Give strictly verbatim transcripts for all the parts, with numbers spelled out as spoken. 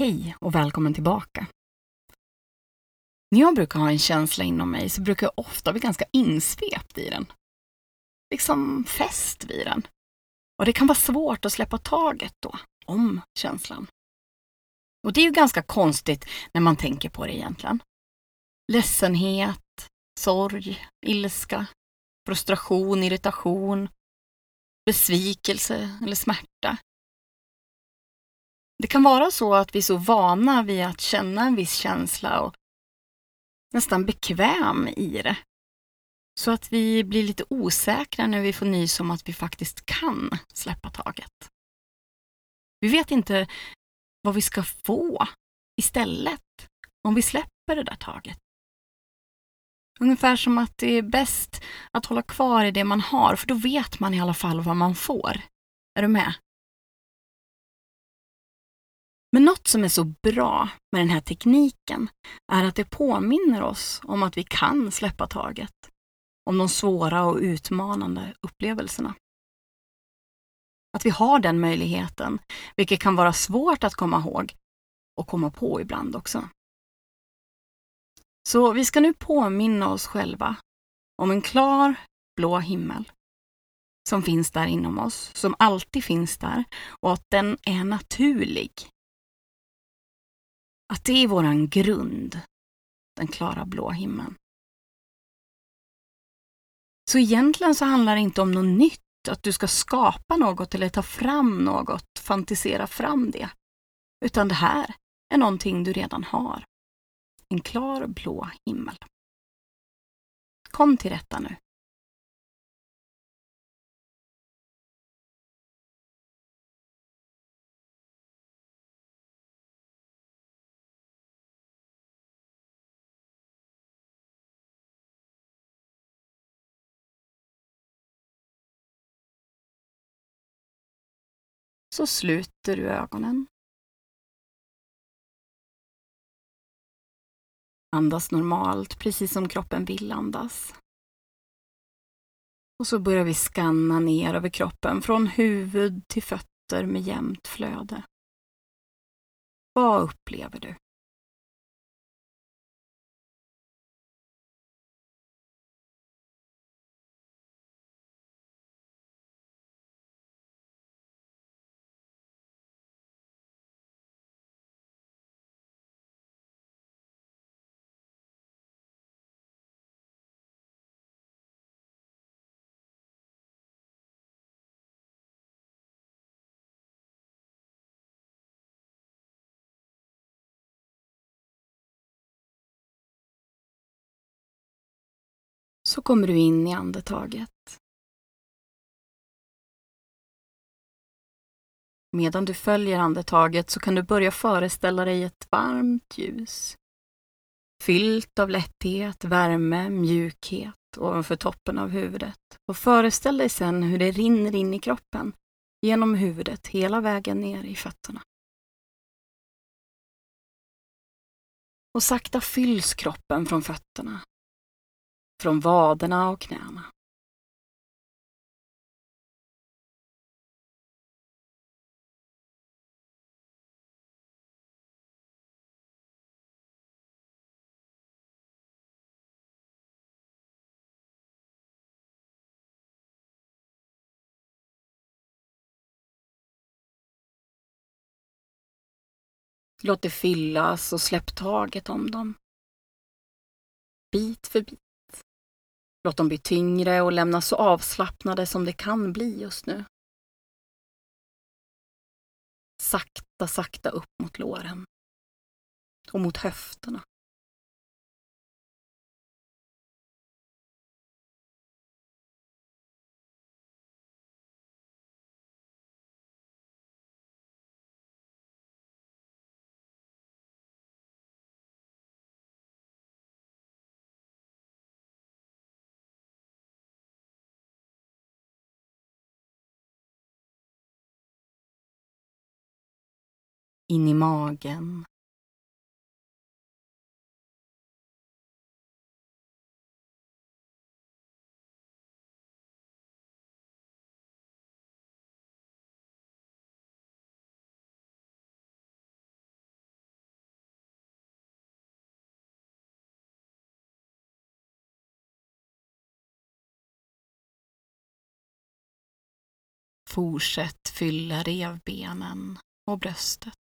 Hej och välkommen tillbaka. När jag brukar ha en känsla inom mig så brukar jag ofta bli ganska insvept i den. Liksom fäst vid den. Och det kan vara svårt att släppa taget då, om känslan. Och det är ju ganska konstigt när man tänker på det egentligen. Ledsenhet, sorg, ilska, frustration, irritation, besvikelse eller smärta. Det kan vara så att vi är så vana vid att känna en viss känsla och nästan bekväm i det. Så att vi blir lite osäkra när vi får nys om att vi faktiskt kan släppa taget. Vi vet inte vad vi ska få istället om vi släpper det där taget. Ungefär som att det är bäst att hålla kvar i det man har, för då vet man i alla fall vad man får. Är du med? Men något som är så bra med den här tekniken är att det påminner oss om att vi kan släppa taget. Om de svåra och utmanande upplevelserna. Att vi har den möjligheten, vilket kan vara svårt att komma ihåg och komma på ibland också. Så vi ska nu påminna oss själva om en klar blå himmel som finns där inom oss, som alltid finns där och att den är naturlig. Att det är våran grund, den klara blå himlen. Så egentligen så handlar det inte om något nytt, att du ska skapa något eller ta fram något, fantisera fram det. Utan det här är någonting du redan har. En klar blå himmel. Kom till rätta nu. Så sluter du ögonen. Andas normalt, precis som kroppen vill andas. Och så börjar vi skanna ner över kroppen, från huvud till fötter med jämnt flöde. Vad upplever du? Så kommer du in i andetaget. Medan du följer andetaget så kan du börja föreställa dig ett varmt ljus. Fyllt av lätthet, värme, mjukhet ovanför toppen av huvudet. Och föreställ dig sedan hur det rinner in i kroppen, genom huvudet, hela vägen ner i fötterna. Och sakta fylls kroppen från fötterna, från vaderna och knäna. Låt det fyllas och släpp taget om dem. Bit för bit. Låt dem bli tyngre och lämna så avslappnade som det kan bli just nu. Sakta, sakta upp mot låren. Och mot höfterna. In i magen. Fortsätt fylla revbenen och bröstet.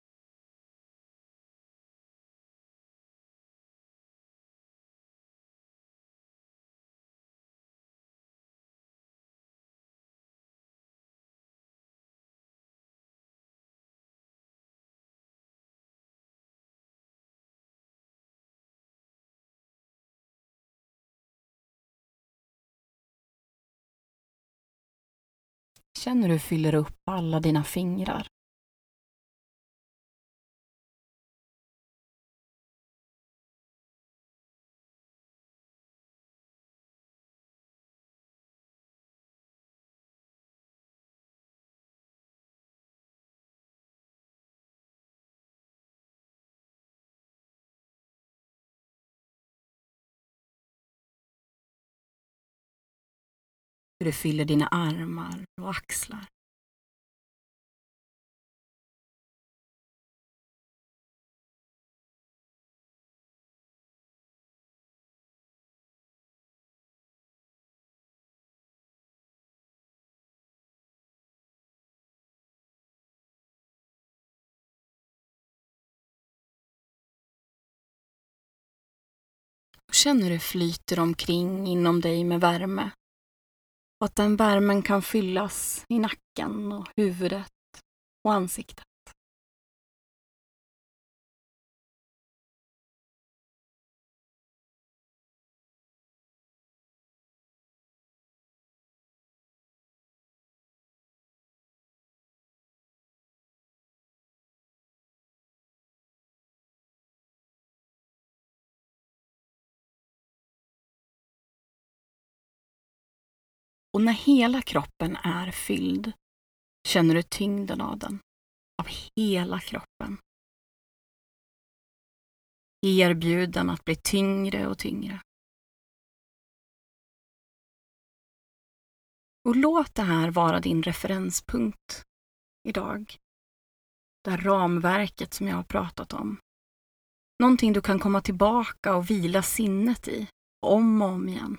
Känner du fyller upp alla dina fingrar. Hur du fyller dina armar och axlar. Och känner hur det flyter omkring inom dig med värme. Och att den värmen kan fyllas i nacken och huvudet och ansiktet. Och när hela kroppen är fylld känner du tyngden av den, av hela kroppen. Erbjuden att bli tyngre och tyngre. Och låt det här vara din referenspunkt idag. Det här ramverket som jag har pratat om. Någonting du kan komma tillbaka och vila sinnet i, om och om igen.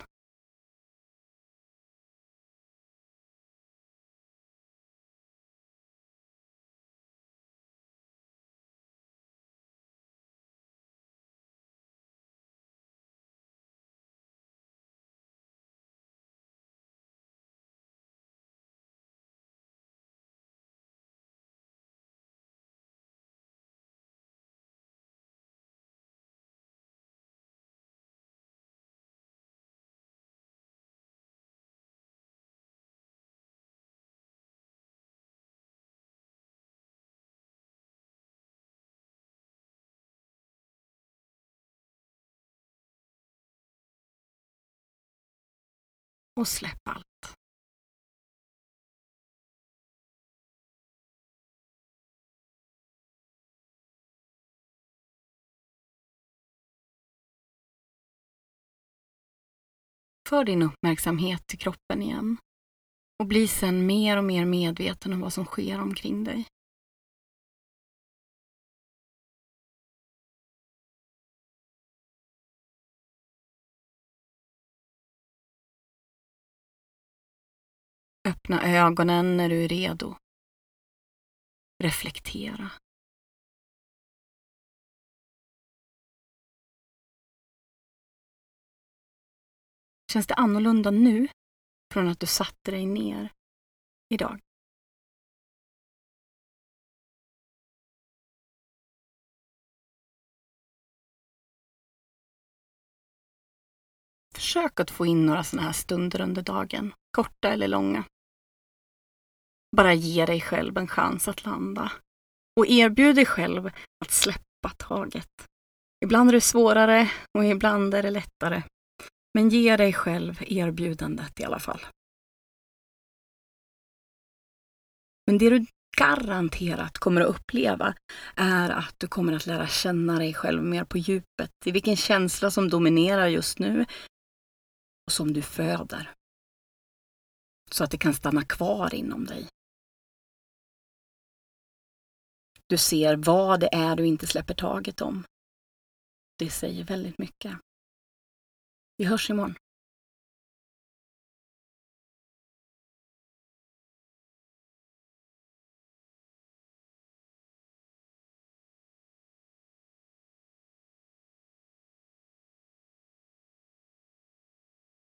Och släpp allt. För din uppmärksamhet till kroppen igen. Och bli sedan mer och mer medveten om vad som sker omkring dig. Öppna ögonen när du är redo. Reflektera. Känns det annorlunda nu från att du satte dig ner idag? Försök att få in några sådana här stunder under dagen, korta eller långa. Bara ge dig själv en chans att landa. Och erbjud dig själv att släppa taget. Ibland är det svårare och ibland är det lättare. Men ge dig själv erbjudandet i alla fall. Men det du garanterat kommer att uppleva är att du kommer att lära känna dig själv mer på djupet. I vilken känsla som dominerar just nu och som du föder. Så att det kan stanna kvar inom dig. Du ser vad det är du inte släpper taget om. Det säger väldigt mycket. Vi hörs imorgon.